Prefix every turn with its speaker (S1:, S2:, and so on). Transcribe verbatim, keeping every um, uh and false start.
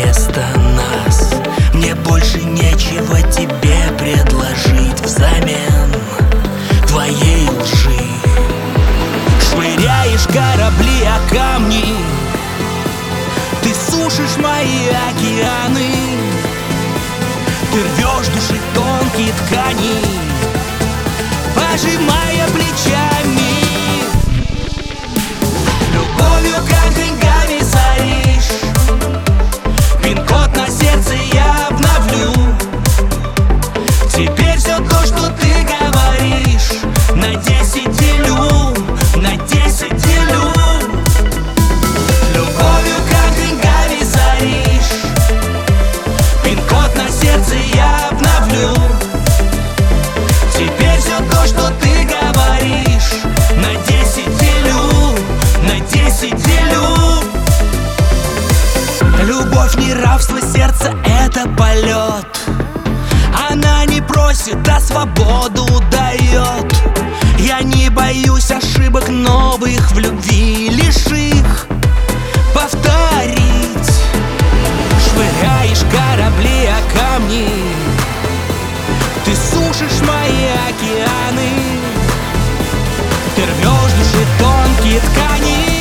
S1: вместо нас. Мне больше нечего тебе предложить взамен твоей лжи. Швыряешь корабли о камни, ты сушишь мои океаны, ты рвешь души тонкие ткани, пожимая плечами. Любовью, как деньгами соришь, пин-код на сердце я обновлю. Теперь все то, что ты говоришь, на десять делю, на десять делю. Любовью, как деньгами соришь, пин-код на сердце я обновлю. Теперь все то, что ты говоришь, на десять делю, на десять делю. Любовь не рабство, сердце это полет. Она не просит, а свободу дает. Я не боюсь ошибок новых в любви, лишь их повторить. Швыряешь корабли о камни, ты сушишь мои океаны, ты рвешь души тонкие ткани,